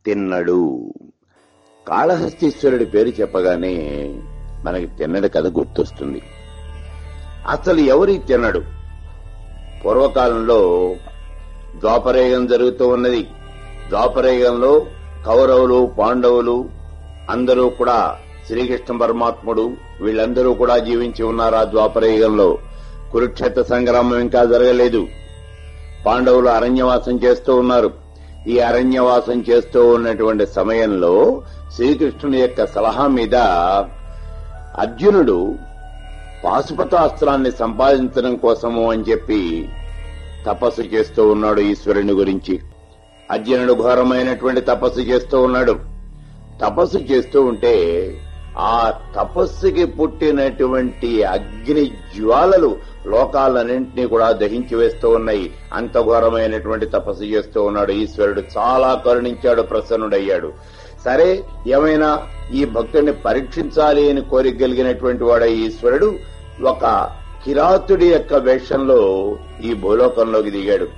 తిన్నడు. కాళహస్తీశ్వరుడి పేరు చెప్పగానే మనకి తిన్నడు కథ గుర్తొస్తుంది. అసలు ఎవరి తిన్నడు? పూర్వకాలంలో ద్వాపరయుగం జరుగుతూ ఉన్నది. ద్వాపరయుగంలో కౌరవులు, పాండవులు అందరూ కూడా, శ్రీకృష్ణ పరమాత్ముడు వీళ్ళందరూ కూడా జీవించి ఉన్నారు. ఆ ద్వాపరయుగంలో కురుక్షేత్ర సంగ్రామం ఇంకా జరగలేదు. పాండవులు అరణ్యవాసం చేస్తూ ఉన్నారు. ఈ అరణ్యవాసం చేస్తూ ఉన్నటువంటి సమయంలో శ్రీకృష్ణుని యొక్క సలహా మీద అర్జునుడు పాశుపతాస్త్రాన్ని సంపాదించడం కోసము అని చెప్పి తపస్సు చేస్తూ ఉన్నాడు ఈశ్వరుని గురించి. అర్జునుడు ఘోరమైనటువంటి తపస్సు చేస్తూ ఉన్నాడు. తపస్సు చేస్తూ ఉంటే ఆ తపస్సుకి పుట్టినటువంటి అగ్ని జ్వాలలు లోకాలన్నింటినీ కూడా దహించి వేస్తూ ఉన్నాయి. అంత ఘోరమైనటువంటి తపస్సు చేస్తూ ఉన్నాడు. ఈశ్వరుడు చాలా కరుణించాడు, ప్రసన్నుడయ్యాడు. సరే, ఏమైనా ఈ భక్తుడిని పరీక్షించాలి అని కోరిక కలిగినటువంటి వాడు ఈశ్వరుడు ఒక కిరాతుడి యొక్క వేషంలో ఈ భూలోకంలోకి దిగాడు.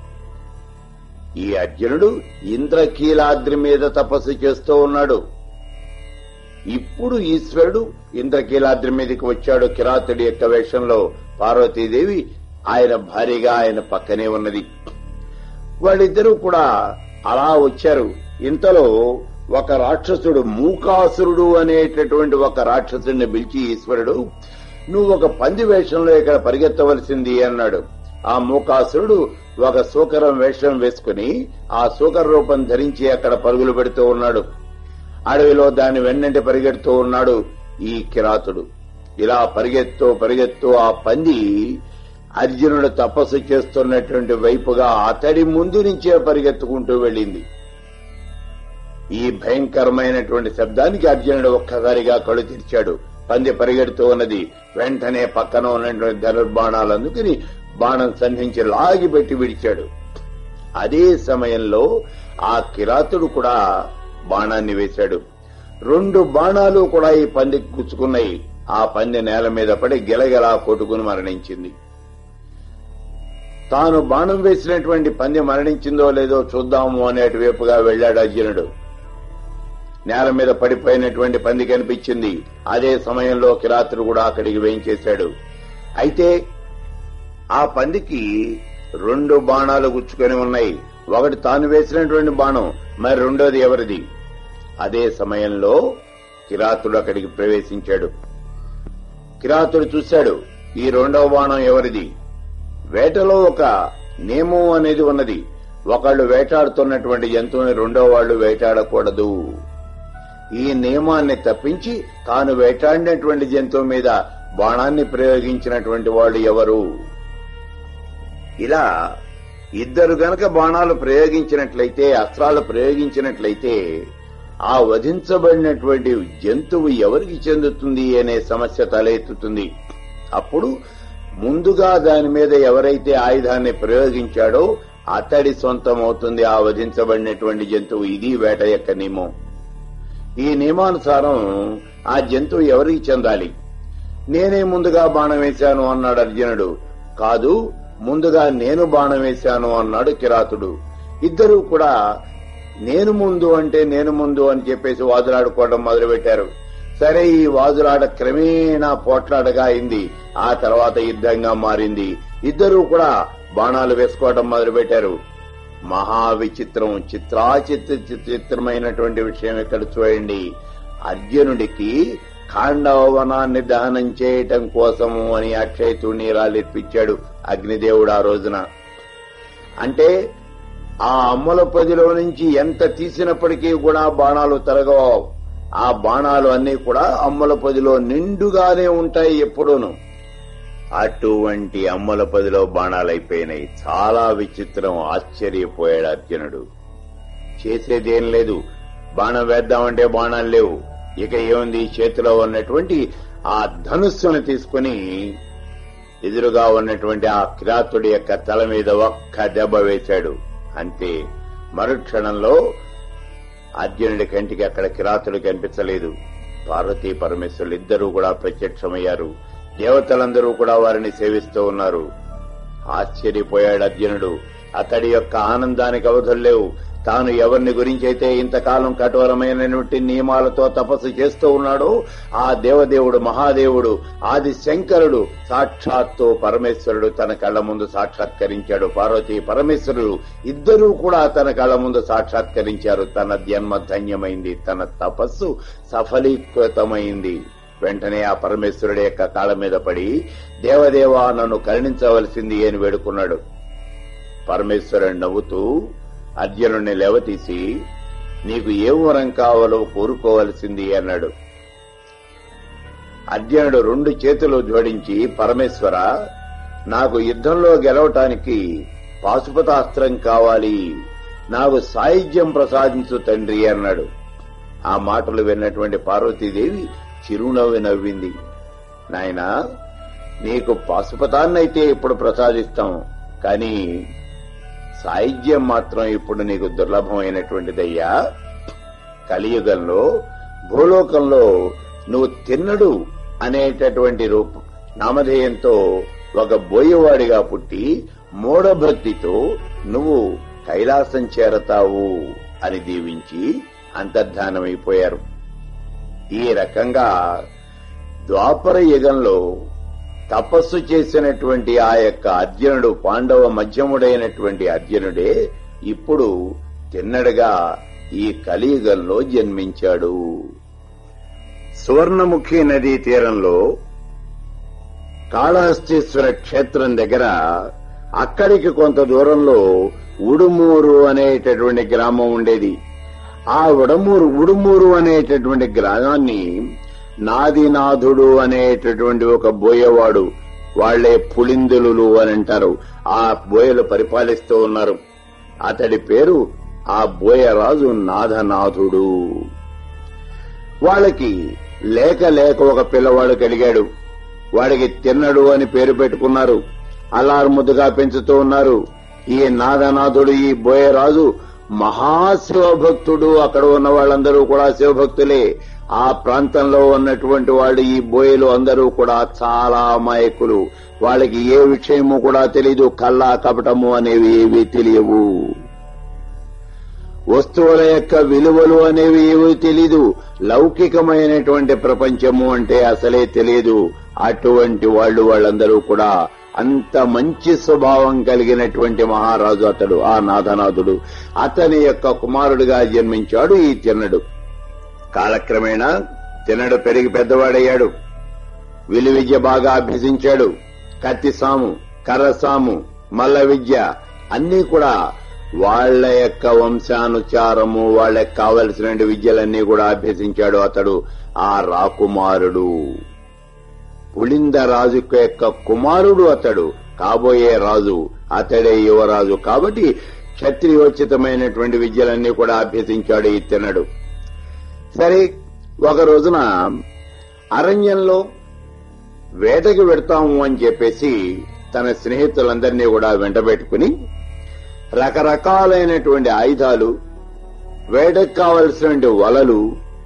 ఈ అర్జునుడు ఇంద్రకీలాద్రి మీద తపస్సు చేస్తూ ఉన్నాడు. ఇప్పుడు ఈశ్వరుడు ఇంద్రకీలాద్రి మీదకి వచ్చాడు కిరాతుడి యొక్క వేషంలో. పార్వతీదేవి ఆయన భార్యగా ఆయన పక్కనే ఉన్నది. వాళ్ళిద్దరూ కూడా అలా వచ్చారు. ఇంతలో ఒక రాక్షసుడు, మూకాసురుడు అనేటటువంటి ఒక రాక్షసుడిని పిలిచి ఈశ్వరుడు, నువ్వు ఒక పంది వేషంలో ఇక్కడ పరిగెత్తవలసింది అన్నాడు. ఆ మూకాసురుడు ఒక సూకరం వేషం వేసుకుని ఆ సూకర రూపం ధరించి అక్కడ పరుగులు పెడుతూ ఉన్నాడు. అడవిలో దాని వెన్నంటి పరిగెడుతూ ఉన్నాడు ఈ కిరాతుడు. ఇలా పరిగెత్తూ ఆ పంది అర్జునుడు తపస్సు చేస్తున్నటువంటి వైపుగా అతడి ముందు నుంచే పరిగెత్తుకుంటూ వెళ్ళింది. ఈ భయంకరమైనటువంటి శబ్దానికి అర్జునుడు ఒక్కసారిగా కళ్ళు తెరిచాడు. పంది పరిగెడుతూ ఉన్నది. వెంటనే పక్కన ఉన్నటువంటి ధనుర్బాణాలు అందుకుని బాణం సంధించి లాగిపెట్టి విడిచాడు. అదే సమయంలో ఆ కిరాతుడు కూడా బాణాన్ని వేశాడు. 2 బాణాలు కూడా ఈ పందికి గుచ్చుకున్నాయి. ఆ పంది నేల మీద పడి గిలగిలా కొట్టుకుని మరణించింది. తాను బాణం వేసినటువంటి పంది మరణించిందో లేదో చూద్దాము అనేటి వైపుగా వెళ్లాడు అర్జునుడు. నేల మీద పడిపోయినటువంటి పంది కనిపించింది. అదే సమయంలో కిరాతుడు కూడా అక్కడికి వేయించేశాడు. అయితే ఆ పందికి 2 బాణాలు గుచ్చుకొని ఉన్నాయి. ఒకటి తాను వేసినటువంటి బాణం, మరి రెండోది ఎవరిది? అదే సమయంలో కిరాతుడు అక్కడికి ప్రవేశించాడు. కిరాతుడు చూశాడు, ఈ 2వ బాణం ఎవరిది? వేటలో ఒక నియమం అనేది ఉన్నది. ఒకళ్ళు వేటాడుతున్నటువంటి జంతువుని 2వ వాళ్ళు వేటాడకూడదు. ఈ నియమాన్ని తప్పించి తాను వేటాడినటువంటి జంతువు మీద బాణాన్ని ప్రయోగించినటువంటి వాళ్ళు ఎవరు? ఇలా ఇద్దరు గనక బాణాలు ప్రయోగించినట్లయితే, అస్త్రాలు ప్రయోగించినట్లయితే ఆ వధించబడినటువంటి జంతువు ఎవరికి చెందుతుంది అనే సమస్య తలెత్తుతుంది. అప్పుడు ముందుగా దాని మీద ఎవరైతే ఆయుధాన్ని ప్రయోగించాడో అతడి సొంతం అవుతుంది ఆ వధించబడినటువంటి జంతువు. ఇది వేట యొక్క నియమం. ఈ నియమానుసారం ఆ జంతువు ఎవరికి చెందాలి? నేనే ముందుగా బాణం వేశాను అన్నాడు అర్జునుడు. కాదు, ముందుగా నేను బాణం వేశాను అన్నాడు కిరాతుడు. ఇద్దరూ కూడా నేను ముందు అంటే నేను ముందు అని చెప్పేసి వాదులాడుకోవడం మొదలుపెట్టారు. సరే, ఈ వాదులాట క్రమేణా పోట్లాడగా అయింది. ఆ తర్వాత యుద్ధంగా మారింది. ఇద్దరూ కూడా బాణాలు వేసుకోవడం మొదలుపెట్టారు. మహా విచిత్రం, చిత్రమైనటువంటి విషయం ఇక్కడ చూడండి. అర్జునుడికి ఖాండవనాన్ని దహనం చేయటం కోసము అని అక్షయ తూణీరాలిప్పించాడు అగ్నిదేవుడు ఆ రోజున. అంటే ఆ అమ్మల పొదిలో నుంచి ఎంత తీసినప్పటికీ కూడా బాణాలు తరగవు. ఆ బాణాలు అన్ని కూడా అమ్మల పొదిలో నిండుగానే ఉంటాయి ఎప్పుడూను. అటువంటి అమ్మల పొదిలో బాణాలైపోయినాయి. చాలా విచిత్రం. ఆశ్చర్యపోయాడు అర్జునుడు. చేసేదేం లేదు. బాణం వేద్దామంటే బాణాలు లేవు. ఇక ఏముంది, చేతిలో ఉన్నటువంటి ఆ ధనుస్సును తీసుకుని ఎదురుగా ఉన్నటువంటి ఆ కిరాతుడి యొక్క తల మీద ఒక్క దెబ్బ వేశాడు. అంతే. మరుక్షణంలో అర్జునుడి కంటికి అక్కడ కిరాతుడు కనిపించలేదు. పార్వతీ పరమేశ్వరులు ఇద్దరూ కూడా ప్రత్యక్షమయ్యారు. దేవతలందరూ కూడా వారిని సేవిస్తూ ఉన్నారు. ఆశ్చర్యపోయాడు అర్జునుడు. అతడి యొక్క ఆనందానికి అవధులు లేవు. తాను ఎవరిని గురించి అయితే ఇంతకాలం కఠోరమైనటువంటి నియమాలతో తపస్సు చేస్తూ ఉన్నాడో ఆ దేవదేవుడు మహాదేవుడు ఆది శంకరుడు సాక్షాత్తు పరమేశ్వరుడు తన కళ్ల ముందు సాక్షాత్కరించాడు. పార్వతీ పరమేశ్వరుడు ఇద్దరూ కూడా తన కళ్ల ముందు సాక్షాత్కరించారు. తన జన్మ ధన్యమైంది, తన తపస్సు సఫలీకృతమైంది. వెంటనే ఆ పరమేశ్వరుడి యొక్క కాళ్ళ మీద పడి దేవదేవా నన్ను కరుణించవలసింది అని వేడుకున్నాడు. పరమేశ్వరుడు నవ్వుతూ అర్జునుడిని లేవతీసి నీకు ఏ వరం కావాలో కోరుకోవలసింది అన్నాడు. అర్జునుడు 2 చేతులు జోడించి పరమేశ్వర నాకు యుద్ధంలో గెలవటానికి పాశుపతాస్త్రం కావాలి, నాకు సాయుధ్యం ప్రసాదించు తండ్రి అన్నాడు. ఆ మాటలు విన్నటువంటి పార్వతీదేవి చిరునవ్వు నవ్వింది. నాయనా నీకు పాశుపతాన్నైతే ఇప్పుడు ప్రసాదిస్తాం, కానీ సాయుధ్యం మాత్రం ఇప్పుడు నీకు దుర్లభమైనటువంటిదయ్యా. కలియుగంలో భూలోకంలో నువ్వు తిన్నడు అనేటటువంటి నామధేయంతో ఒక బోయవాడిగా పుట్టి మూఢభక్తితో నువ్వు కైలాసం చేరతావు అని దీవించి అంతర్ధానమైపోయారు. ఈ రకంగా ద్వాపర యుగంలో తపస్సు చేసినటువంటి ఆ యొక్క అర్జునుడు, పాండవ మధ్యముడైనటువంటి అర్జునుడే ఇప్పుడు తిన్నడుగా ఈ కలియుగంలో జన్మించాడు. సువర్ణముఖి నదీ తీరంలో కాళహస్తీశ్వర క్షేత్రం దగ్గర అక్కడికి కొంత దూరంలో ఉడుమూరు అనేటటువంటి గ్రామం ఉండేది. ఆ ఉడుమూరు అనేటటువంటి గ్రామాన్ని నాదినాథుడు అనేటటువంటి ఒక బోయవాడు, వాళ్లే పులిందులు అని అంటారు, ఆ బోయలు పరిపాలిస్తూ ఉన్నారు. అతడి పేరు ఆ బోయరాజు నాథనాథుడు. వాళ్ళకి లేక ఒక పిల్లవాడు కలిగాడు. వాడికి తిన్నడు అని పేరు పెట్టుకున్నారు. అల్లారు ముద్దుగా పెంచుతూ ఉన్నారు. ఈ నాథనాథుడు, ఈ బోయరాజు మహాశివభక్తుడు. అక్కడ ఉన్న వాళ్ళందరూ కూడా శివభక్తులే. ఆ ప్రాంతంలో ఉన్నటువంటి వాళ్ళు, ఈ బోయలు అందరూ కూడా చాలా అమాయకులు. వాళ్ళకి ఏ విషయము కూడా తెలీదు. కల్లా కపటము అనేవి ఏవీ తెలియవు. వస్తువుల యొక్క విలువలు అనేవి ఏవీ తెలీదు. లౌకికమైనటువంటి ప్రపంచము అంటే అసలే తెలియదు. అటువంటి వాళ్ళందరూ కూడా అంత మంచి స్వభావం కలిగినటువంటి మహారాజు అతడు, ఆ నాథనాథుడు. అతని యొక్క కుమారుడిగా జన్మించాడు ఈ తిన్నడు. కాలక్రమేణా తిన్నడు పెరిగి పెద్దవాడయ్యాడు. విలువిద్య బాగా అభ్యసించాడు. కత్తిసాము, కర్రసాము, మల్ల విద్య అన్నీ కూడా వాళ్ల యొక్క వంశానుచారము, వాళ్లకు కావలసిన విద్యలన్నీ కూడా అభ్యసించాడు అతడు. ఆ రాకుమారుడు, పులింద రాజు యొక్క కుమారుడు అతడు. కాబోయే రాజు అతడే యువరాజు. కాబట్టి క్షత్రియోచితమైనటువంటి విద్యలన్నీ కూడా అభ్యసించాడు ఈ తిన్నడు. సరే, ఒక రోజున అరణ్యంలో వేటకి వెడతాము అని చెప్పేసి తన స్నేహితులందరినీ కూడా వెంటబెట్టుకుని రకరకాలైనటువంటి ఆయుధాలు, వేటకు కావలసినటువంటి వలలు,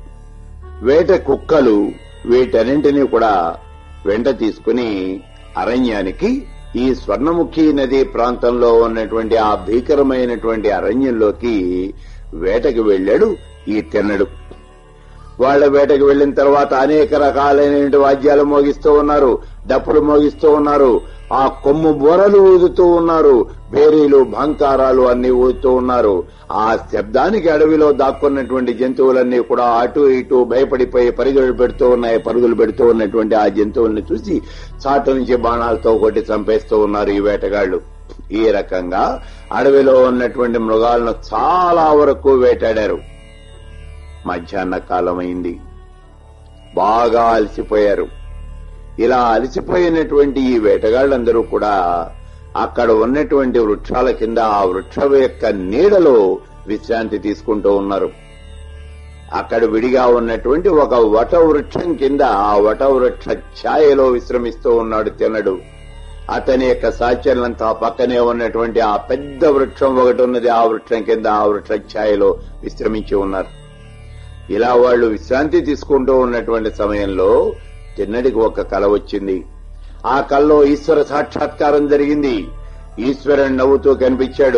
వేట కుక్కలు, వీటన్నింటినీ కూడా వెంట తీసుకుని అరణ్యానికి, ఈ స్వర్ణముఖి నదీ ప్రాంతంలో ఉన్నటువంటి ఆ భీకరమైనటువంటి అరణ్యంలోకి వేటకి వెళ్లాడు ఈ తిన్నడు. వాళ్ల వేటకు వెళ్లిన తర్వాత అనేక రకాలైన వాద్యాలు మోగిస్తూ ఉన్నారు, డప్పులు మోగిస్తూ ఉన్నారు, ఆ కొమ్ము బోరలు ఊదుతూ ఉన్నారు, బేరీలు, భంకారాలు అన్ని ఊదుతూ ఉన్నారు. ఆ శబ్దానికి అడవిలో దాక్కున్నటువంటి జంతువులన్నీ కూడా అటు ఇటు భయపడిపోయి పరుగులు పెడుతూ ఉన్నటువంటి ఆ జంతువుల్ని చూసి చాటు నుంచి బాణాలతో కొట్టి చంపేస్తూ ఉన్నారు ఈ వేటగాళ్లు. ఈ రకంగా అడవిలో ఉన్నటువంటి మృగాలను చాలా వరకు వేటాడారు. మధ్యాహ్న కాలమైంది. బాగా అలసిపోయారు. ఇలా అలసిపోయినటువంటి ఈ వేటగాళ్లందరూ కూడా అక్కడ ఉన్నటువంటి వృక్షాల కింద, ఆ వృక్షం యొక్క నీడలో విశ్రాంతి తీసుకుంటూ ఉన్నారు. అక్కడ విడిగా ఉన్నటువంటి ఒక వట వృక్షం కింద, ఆ వట వృక్ష ఛాయలో విశ్రమిస్తూ ఉన్నాడు తిన్నడు. అతని యొక్క సాచర్లంతా పక్కనే ఉన్నటువంటి ఆ పెద్ద వృక్షం ఒకటి ఉన్నది. ఆ వృక్షం కింద, ఆ వృక్ష ఛాయలో విశ్రమించి ఉన్నారు. ఇలా వాళ్లు విశ్రాంతి తీసుకుంటూ ఉన్నటువంటి సమయంలో తిన్నడికి ఒక కల వచ్చింది. ఆ కల్లో ఈశ్వర సాక్షాత్కారం జరిగింది. ఈశ్వరుడు నవ్వుతూ కనిపించాడు.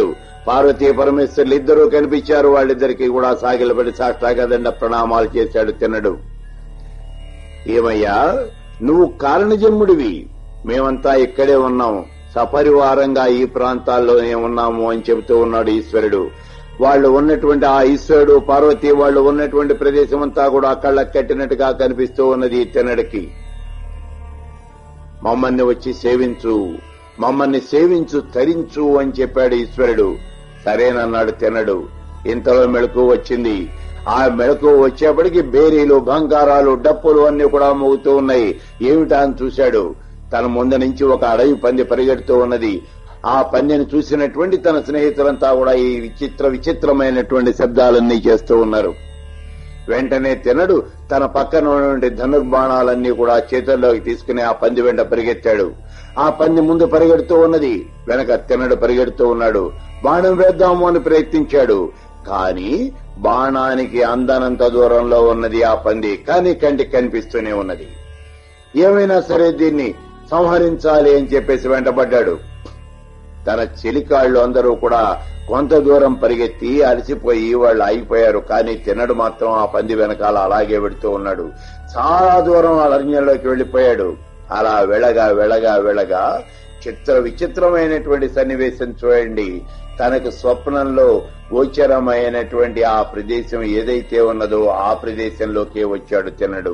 పార్వతీ పరమేశ్వరులు ఇద్దరూ కనిపించారు. వాళ్ళిద్దరికీ కూడా సాగిలబడి సాష్టాంగ ప్రణామాలు చేశాడు తిన్నడు. ఏమయ్యా, నువ్వు కారణజన్ముడివి, మేమంతా ఇక్కడే ఉన్నాం, సపరివారంగా ఈ ప్రాంతాల్లోనే ఉన్నాము అని చెబుతూ ఉన్నాడు ఈశ్వరుడు. వాళ్ళు ఉన్నటువంటి ఆ ఈశ్వరుడు పార్వతీ వాళ్ళు ఉన్నటువంటి ప్రదేశం అంతా కూడా కళ్ళకు కట్టినట్టుగా కనిపిస్తూ ఉన్నది తిన్నడికి. మమ్మల్ని వచ్చి సేవించు, మమ్మల్ని సేవించు, తరించు అని చెప్పాడు ఈశ్వరుడు. సరేనన్నాడు తిన్నడు. ఇంతలో మెళకువ వచ్చింది. ఆ మెళకువ వచ్చేప్పటికి బేరీలు, బంగారాలు, డప్పులు అన్ని కూడా మోగుతూ ఉన్నాయి. ఏమిటా అని చూశాడు. తన ముందు నుంచి ఒక అడవి పంది పరిగెడుతూ ఉన్నది. ఆ పందెని చూసినటువంటి తన స్నేహితులంతా కూడా ఈ విచిత్రమైనటువంటి శబ్దాలన్నీ చేస్తూ ఉన్నారు. వెంటనే తిన్నడు తన పక్కన ఉన్నటువంటి ధనుర్బాణాలన్నీ కూడా చేతుల్లోకి తీసుకుని ఆ పంది వెంట పరిగెత్తాడు. ఆ పంది ముందు పరిగెడుతూ ఉన్నది, వెనక తిన్నడు పరిగెడుతూ ఉన్నాడు. బాణం వేద్దాము అని ప్రయత్నించాడు. కాని బాణానికి అందనంత దూరంలో ఉన్నది ఆ పంది. కానీ కంటికి కనిపిస్తూనే ఉన్నది. ఏమైనా సరే దీన్ని సంహరించాలి అని చెప్పేసి వెంటబడ్డాడు. తన చెలికాళ్లు అందరూ కూడా కొంత దూరం పరిగెత్తి అలసిపోయి వాళ్ళు ఆగిపోయారు. కానీ తిన్నడు మాత్రం ఆ పంది వెనకాల అలాగే వెడుతూ ఉన్నాడు. చాలా దూరం అరణ్యంలోకి వెళ్లిపోయాడు. అలా వెళగా వెళగా వెళగా విచిత్రమైనటువంటి సన్నివేశం చూడండి. తనకు స్వప్నంలో గోచరమైనటువంటి ఆ ప్రదేశం ఏదైతే ఉన్నదో ఆ ప్రదేశంలోకే వచ్చాడు తిన్నడు.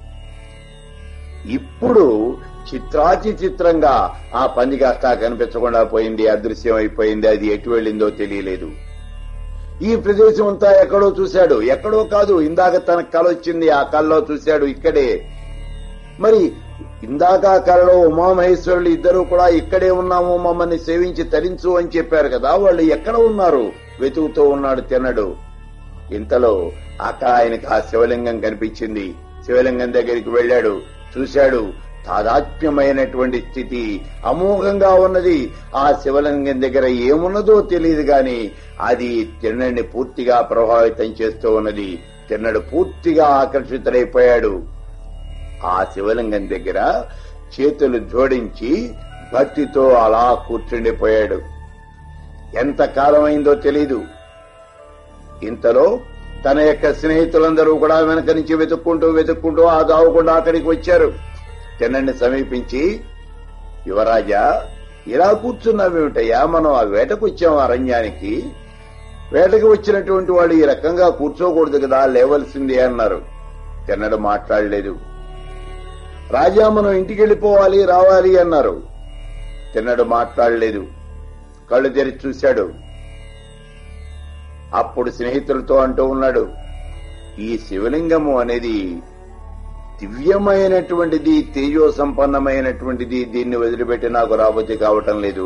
ఇప్పుడు చిత్రంగా ఆ పంది కాస్త కనిపించకుండా పోయింది, అదృశ్యం అయిపోయింది. అది ఎటు వెళ్లిందో తెలియలేదు. ఈ ప్రదేశం అంతా ఎక్కడో చూశాడు. ఎక్కడో కాదు, ఇందాక తన కల వచ్చింది, ఆ కల్లో చూశాడు ఇక్కడే. మరి ఇందాక ఆ కలలో ఉమామహేశ్వరులు ఇద్దరూ కూడా ఇక్కడే ఉన్నాము, మమ్మల్ని సేవించి తరించు అని చెప్పారు కదా, వాళ్ళు ఎక్కడ ఉన్నారు వెతుకుతూ ఉన్నాడు తిన్నడు. ఇంతలో అక్కడ ఆయనకు ఆ శివలింగం కనిపించింది. శివలింగం దగ్గరికి వెళ్లాడు, చూశాడు. తాదాత్మ్యమైనటువంటి స్థితి అమోఘంగా ఉన్నది. ఆ శివలింగం దగ్గర ఏమున్నదో తెలియదు గాని అది తిన్నడిని పూర్తిగా ప్రభావితం చేస్తూ ఉన్నది. తిన్నడు పూర్తిగా ఆకర్షితులైపోయాడు. ఆ శివలింగం దగ్గర చేతులు జోడించి భక్తితో అలా కూర్చుండిపోయాడు. ఎంత కాలమైందో తెలీదు. ఇంతలో తన యొక్క స్నేహితులందరూ కూడా వెనక నుంచి వెతుక్కుంటూ ఆ దావకుండా అక్కడికి వచ్చారు. తిన్నడిని సమీపించి, యువరాజా, ఇలా కూర్చున్నావేమిటయ్యా, మనం ఆ వేటకు వచ్చాం అరణ్యానికి. వేటకు వచ్చినటువంటి వాళ్ళు ఈ రకంగా కూర్చోకూడదు కదా, లేవలసింది అన్నారు. తిన్నడు మాట్లాడలేదు. రాజా, మనం ఇంటికి వెళ్ళిపోవాలి, రావాలి అన్నారు. తిన్నడు మాట్లాడలేదు. కళ్ళు తెరిచి చూశాడు. అప్పుడు స్నేహితులతో అంటూ ఉన్నాడు, ఈ శివలింగము అనేది దివ్యమైనటువంటిది, తేజో సంపన్నమైనటువంటిది. దీన్ని వదిలిపెట్టి నాకు రాబోతే కావటం లేదు.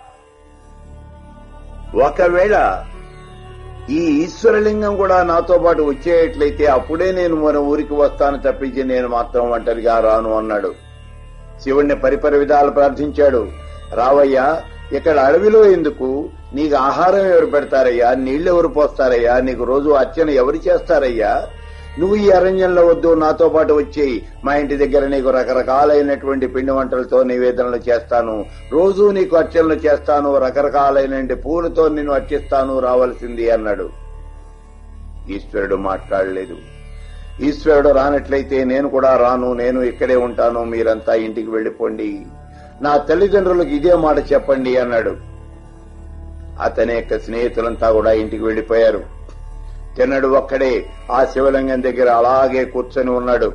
ఒకవేళ ఈ ఈశ్వరలింగం కూడా నాతో పాటు వచ్చేట్లయితే అప్పుడే నేను మన ఊరికి వస్తాను తప్పించి నేను మాత్రం ఒంటరిగా రాను అన్నాడు. శివుణ్ణి పరిపరి విధాలు ప్రార్థించాడు. రావయ్యా, ఇక్కడ అడవిలో ఎందుకు? నీకు ఆహారం ఎవరు పెడతారయ్యా? నీళ్లు ఎవరు పోస్తారయ్యా? నీకు రోజు అర్చన ఎవరు చేస్తారయ్యా? నువ్వు ఈ అరణ్యంలో వద్దు, నాతో పాటు వచ్చేయి. మా ఇంటి దగ్గర నీకు రకరకాలైనటువంటి పిండి వంటలతో నివేదనలు చేస్తాను, రోజు నీకు అర్చనలు చేస్తాను, రకరకాలైన పూలతో నిన్ను అర్చిస్తాను, రావాల్సింది అన్నాడు. ఈశ్వరుడు మాట్లాడలేదు. ఈశ్వరుడు రానట్లయితే నేను కూడా రాను, నేను ఇక్కడే ఉంటాను, మీరంతా ఇంటికి వెళ్లిపోండి, నా తల్లిదండ్రులకు ఇదే మాట చెప్పండి అన్నాడు. అతని యొక్క స్నేహితులంతా కూడా ఇంటికి వెళ్లిపోయారు. తిన్నడు ఒక్కడే ఆ శివలింగం దగ్గర అలాగే కూర్చొని ఉన్నాడు.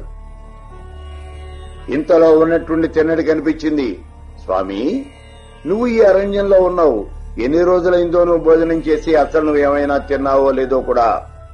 ఇంతలో ఉన్నట్టుండి తిన్నడి కనిపించింది. స్వామి, నువ్వు ఈ అరణ్యంలో ఉన్నావు, ఎన్ని రోజులైందో నువ్వు భోజనం చేసి? అసలు నువ్వు ఏమైనా తిన్నావో లేదో కూడా.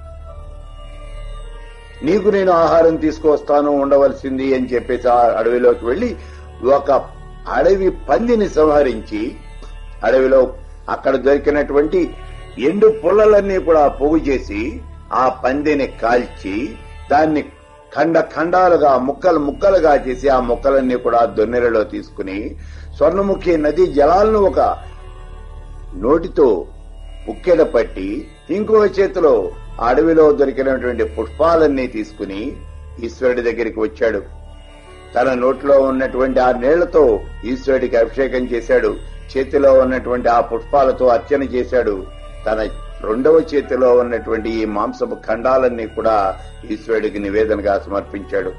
నీకు నేను ఆహారం తీసుకువస్తాను, ఉండవలసింది అని చెప్పేసి ఆ అడవిలోకి వెళ్లి ఒక అడవి పందిని సంహరించి అడవిలో అక్కడ దొరికినటువంటి ఎండు పుల్లలన్నీ కూడా పోగు చేసి ఆ పందిని కాల్చి దాన్ని ఖండాలుగా ముక్కలుగా చేసి ఆ ముక్కలన్నీ కూడా దొన్నెలలో తీసుకుని స్వర్ణముఖి నదీ జలాలను ఒక నోటితో ఉక్కెడ పట్టి ఇంకో చేతిలో అడవిలో దొరికినటువంటి పుష్పాలన్నీ తీసుకుని ఈశ్వరుడి దగ్గరికి వచ్చాడు. తన నోట్లో ఉన్నటువంటి ఆ నీళ్లతో ఈశ్వరుడికి అభిషేకం చేశాడు. చేతిలో ఉన్నటువంటి ఆ పుష్పాలతో అర్చన చేశాడు. తన రెండవ చేతిలో ఉన్నటువంటి ఈ మాంసపు ఖండాలన్నీ కూడా ఈశ్వరుడికి నివేదనగా సమర్పించాడు.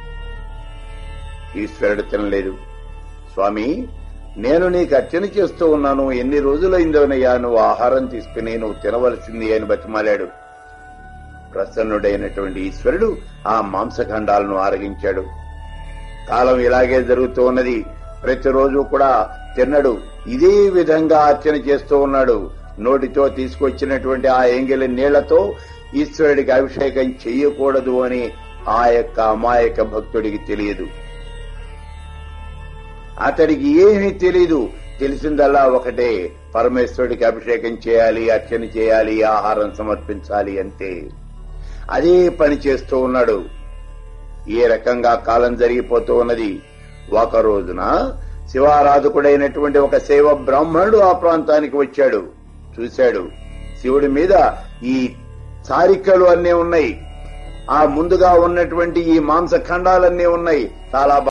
ఈశ్వరుడు తినలేదు. స్వామి, నేను నీకు అర్చన చేస్తూ ఉన్నాను, ఎన్ని రోజులైందోనయ్యా నువ్వు ఆహారం తీసుకుని నువ్వు తినవలసింది అని బతిమాలాడు. ప్రసన్నుడైనటువంటి ఈశ్వరుడు ఆ మాంసఖండాలను ఆరగించాడు. కాలం ఇలాగే జరుగుతూ ఉన్నది. ప్రతిరోజు కూడా తిన్నడు, ఇదే విధంగా అర్చన చేస్తూ ఉన్నాడు. నోటితో తీసుకొచ్చినటువంటి ఆ ఎంగిలి నీళ్లతో ఈశ్వరుడికి అభిషేకం చెయ్యకూడదు అని ఆ యొక్క అమాయక భక్తుడికి తెలియదు. అతడికి ఏమీ తెలీదు. తెలిసిందల్లా ఒకటే, పరమేశ్వరుడికి అభిషేకం చేయాలి, అర్చన చేయాలి, ఆహారం సమర్పించాలి అంతే. అదే పని చేస్తూ ఉన్నాడు. ఏ రకంగా కాలం జరిగిపోతూ ఉన్నది. ఒక రోజున శివారాధకుడైనటువంటి ఒక శైవ బ్రాహ్మణుడు ఆ ప్రాంతానికి వచ్చాడు. చూశాడు, శివుడి మీద ఈ చారికలు అన్నీ ఉన్నాయి, ఆ ముందుగా ఉన్నటువంటి ఈ మాంసఖండాలన్నీ ఉన్నాయి. చాలా